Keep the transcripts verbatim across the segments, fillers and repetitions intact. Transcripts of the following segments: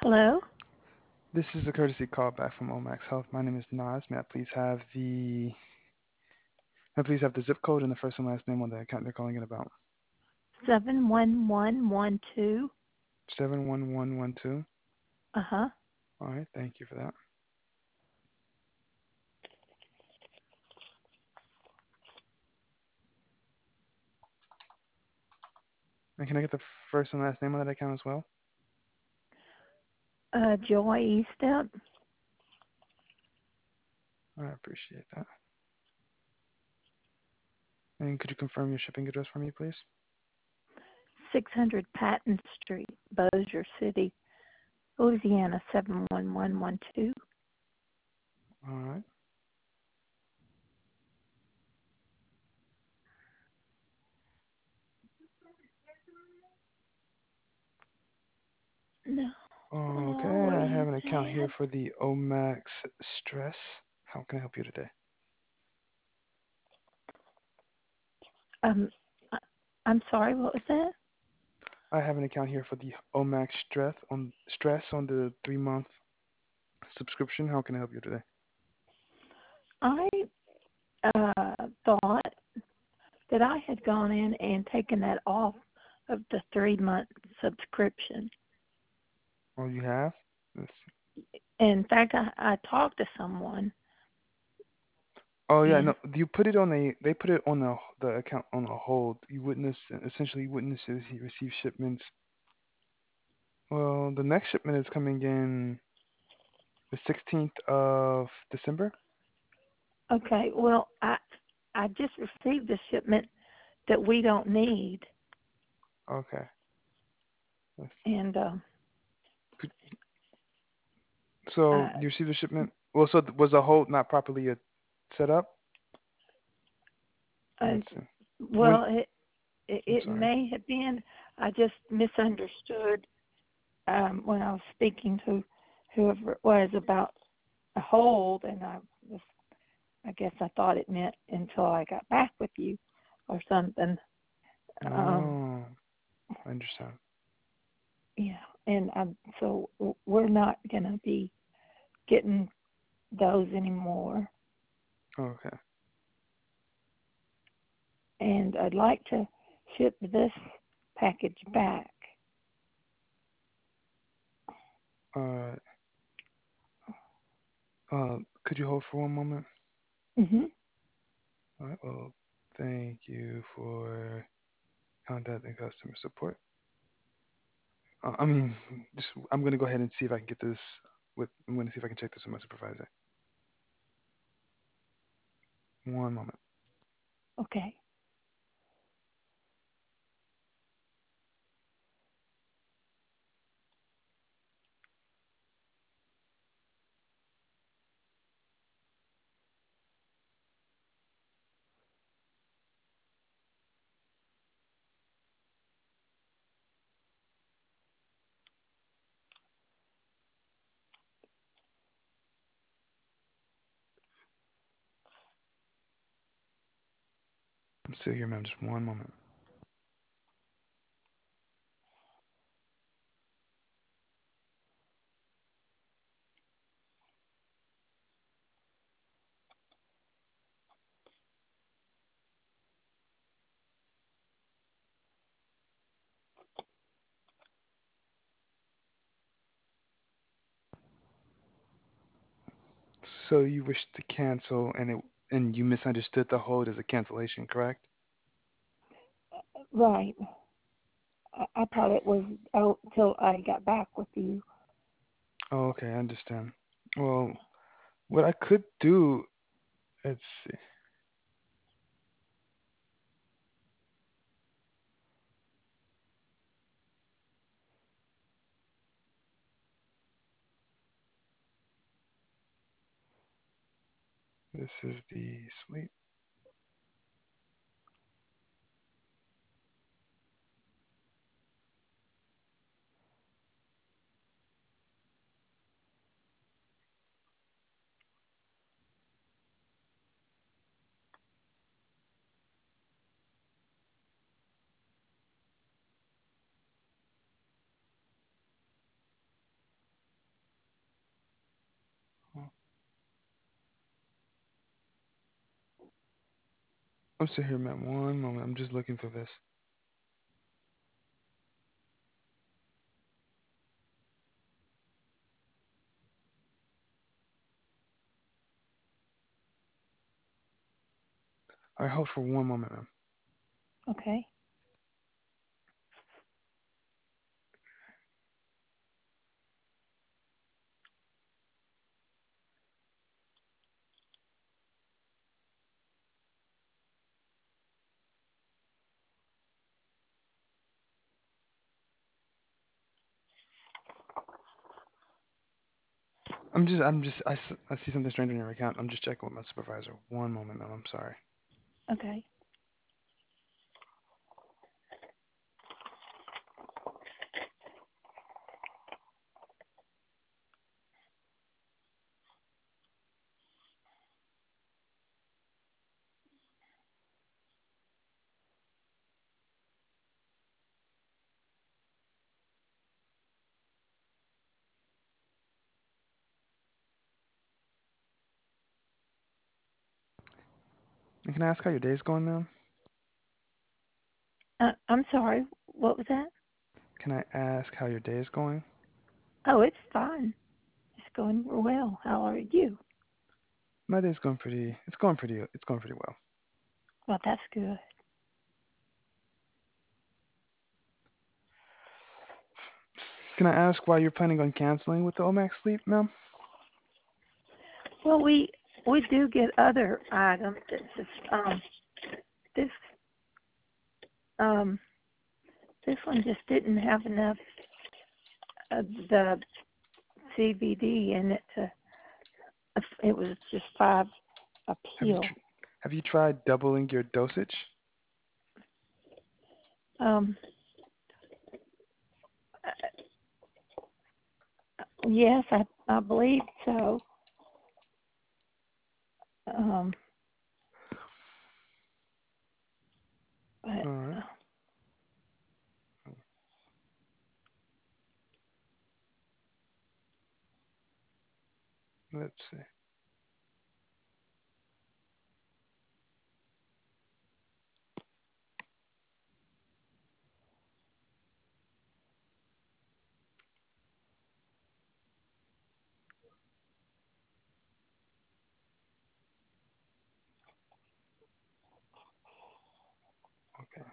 Hello? This is a courtesy call back from Omax Health. My name is Nas. May I please have the may I please have the zip code and the first and last name on the account they're calling it about? seven one one one two. Seven one one one two. Uh-huh. All right, thank you for that. And can I get the first and last name on that account as well? Uh, Joy Estep, I appreciate that. And could you confirm your shipping address for me, please? six hundred Patton Street, Bossier City, Louisiana, seven one one one two. All right. No. Okay, I Always have an account here have. for the Omax Stress. How can I help you today? Um, I, I'm sorry, what was that? I have an account here for the Omax Stress on Stress on the three month subscription. How can I help you today? I uh, thought that I had gone in and taken that off of the three-month subscription. Oh, you have? Let's see. In fact, I, I talked to someone, Oh yeah, and no, you put it on a. They put it on the the account on a hold. You witness essentially witnesses he receive shipments. Well, the next shipment is coming in the sixteenth of December. okay, well, I I just received a shipment that we don't need, Okay. Let's see. and uh, Could, so uh, you received a shipment. Well, so th- was the hold not properly uh, set up? uh, Let's see. When? well, it, it I'm it sorry. may have been. I just misunderstood um, when I was speaking to whoever it was about a hold, and I was, I guess I thought it meant until I got back with you or something. Um, Oh, I understand. yeah, and um, so we're not gonna be getting those anymore. Okay. And I'd like to ship this package back. Uh, uh, could you hold for one moment? Mhm. All right. Well, thank you for contacting customer support. Uh, I mean, just I'm gonna go ahead and see if I can get this with. I'm gonna see if I can check this with my supervisor. One moment. Okay. I'm still here, ma'am. Just one moment. So you wish to cancel, and it and you misunderstood the hold as a cancellation, correct? Right. I, I thought it was out till I got back with you. Oh, okay, I understand. Well, what I could do, let's see. This is the sleep. I'm still here, ma'am. One moment. I'm just looking through this. All right, hold for one moment, ma'am. Okay. I'm just, I'm just, I, s- I see something strange on your account. I'm just checking with my supervisor. One moment, ma'am. I'm sorry. Okay. And can I ask how your day's going, ma'am? Uh, I'm sorry. What was that? Can I ask how your day is going? Oh, it's fine. It's going well. How are you? My day's going pretty. It's going pretty. It's going pretty well. Well, that's good. Can I ask why you're planning on canceling with the Omax Sleep, ma'am? Well, we we do get other items. It's just um this um this one just didn't have enough of the C B D in it to. It was just five a Have you pill. tr- have you tried doubling your dosage? Um, yes, I I believe so. Um, but All right. uh, Let's see. Okay.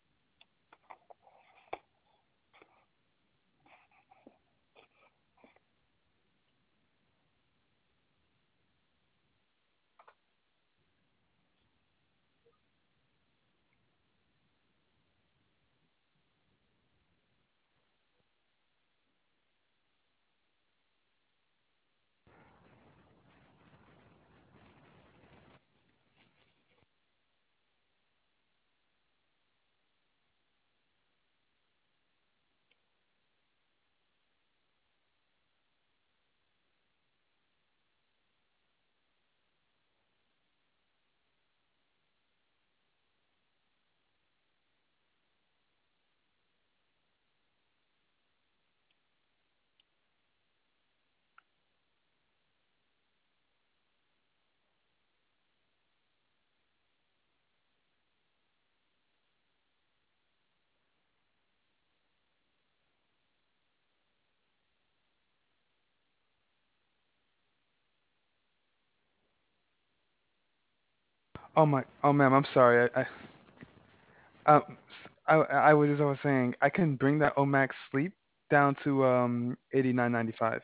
Oh my. Oh, ma'am. I'm sorry. I. I um. s- I, I was as I was saying. I can bring that Omax Sleep down to um eighty-nine ninety-five.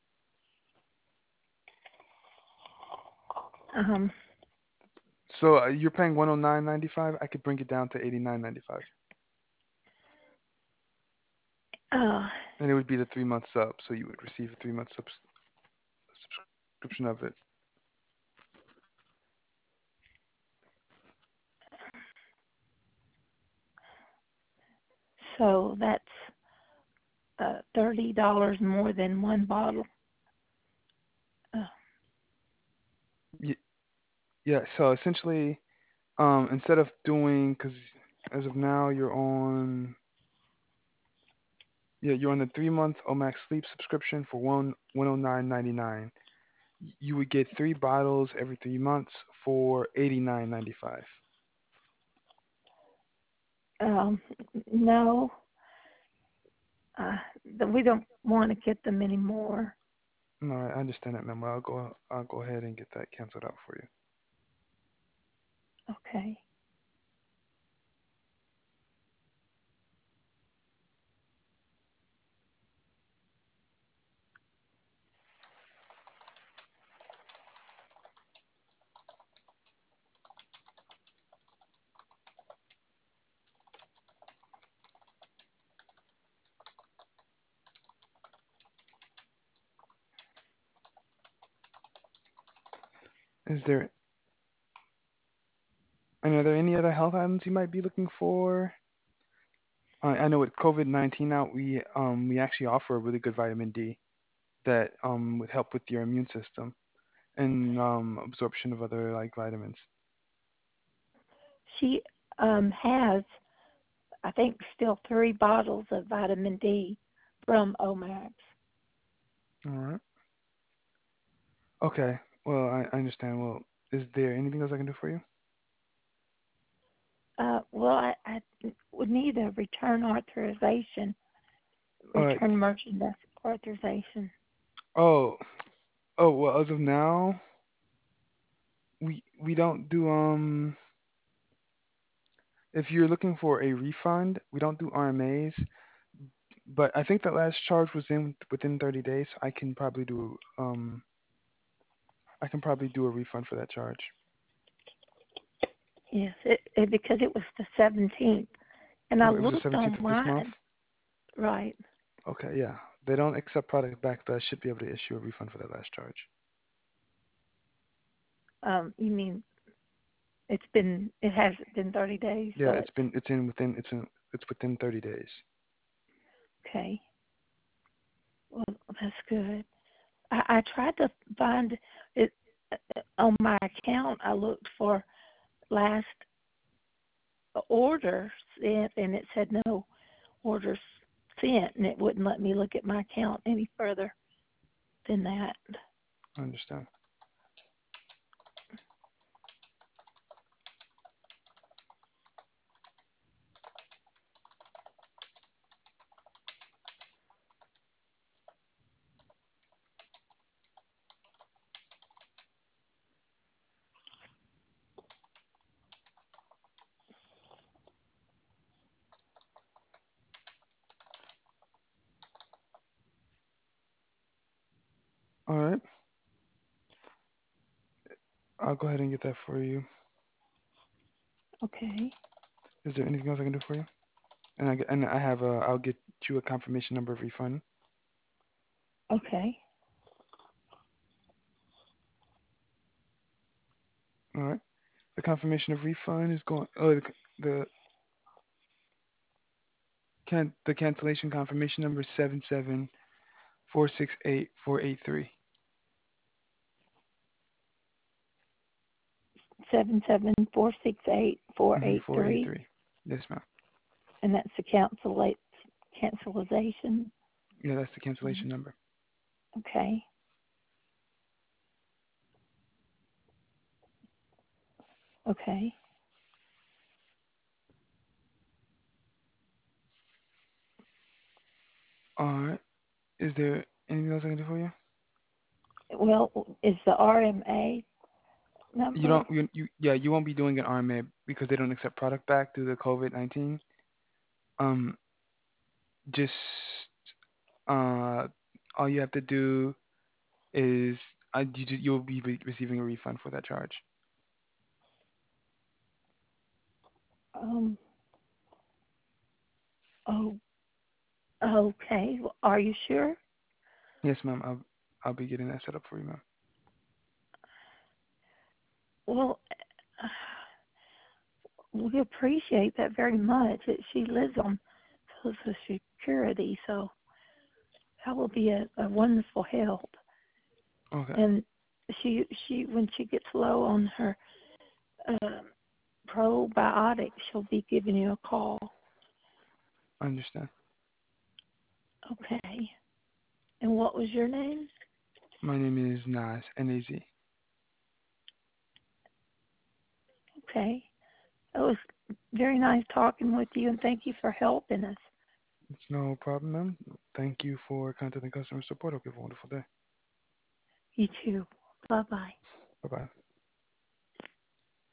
um, So uh, you're paying one oh nine ninety-five. I could bring it down to eighty-nine ninety-five, uh, and it would be the three month sub. So you would receive a three month subs- subscription of it. so that's uh, thirty dollars more than one bottle. Uh, Y- yeah. So essentially, um, instead of doing, because as of now you're on, yeah, you're on the three month Omax Sleep subscription for one one oh nine ninety nine. You would get three bottles every three months for eighty nine ninety five. Um, no, uh, th- we don't want to get them anymore. No, I understand that, ma'am. Well, I'll go I'll go ahead and get that canceled out for you. Okay. Is there and are there any other health items you might be looking for? I, I know with COVID nineteen now, we um we actually offer a really good vitamin D that um would help with your immune system and um absorption of other like vitamins. She um, has, I think, still three bottles of vitamin D from Omax. All right. Okay. Well, I, I understand. Well, is there anything else I can do for you? Uh, well, I, I would need a return authorization, Uh, return merchandise authorization. oh, oh. Well, as of now, we we don't do um. If you're looking for a refund, we don't do R M As. But I think that last charge was in within thirty days. I can probably do um. I can probably do a refund for that charge. Yes, it, it, because it was the seventeenth. And I It was the looked seventeenth of this month. online, right? Okay, yeah. They don't accept product back, but I should be able to issue a refund for that last charge. Um, you mean it's been, it hasn't been thirty days, Yeah, but it's been it's in within it's in it's within thirty days. okay. Well, that's good. I, I tried to find it uh, on my account. I looked for last order sent, and it said no orders sent, and it wouldn't let me look at my account any further than that. I understand. All right. I'll go ahead and get that for you. Okay. Is there anything else I can do for you? And I get, and I have a I'll get you a confirmation number of refund. Okay. All right. The confirmation of refund is going. Oh, the the can the cancellation confirmation number is seven seven four six eight four eight three. Seven seven four six eight four Mm-hmm, eight three, four eight three. Yes, ma'am. and that's the cancellate cancellation. Yeah, that's the cancellation number. Okay. Okay. All right. Is there anything else I can do for you? Well, is the R M A You number? don't. You, you yeah. You won't be doing an R M A because they don't accept product back due to COVID nineteen. Um, just uh, all you have to do is uh, you ju- you'll be re- receiving a refund for that charge. Um. Oh. Okay. Well, are you sure? Yes, ma'am. I'll I'll be getting that set up for you, ma'am. Well, we appreciate that very much. That she lives on Social Security, so that will be a, a wonderful help. Okay, And she she when she gets low on her uh, probiotics, she'll be giving you a call. I understand. Okay. And what was your name? My name is Naz, N A Z. Okay. It was very nice talking with you, and thank you for helping us. It's no problem, ma'am. Thank you for contacting customer support. Hope you have a wonderful day. You too. Bye bye. Bye bye.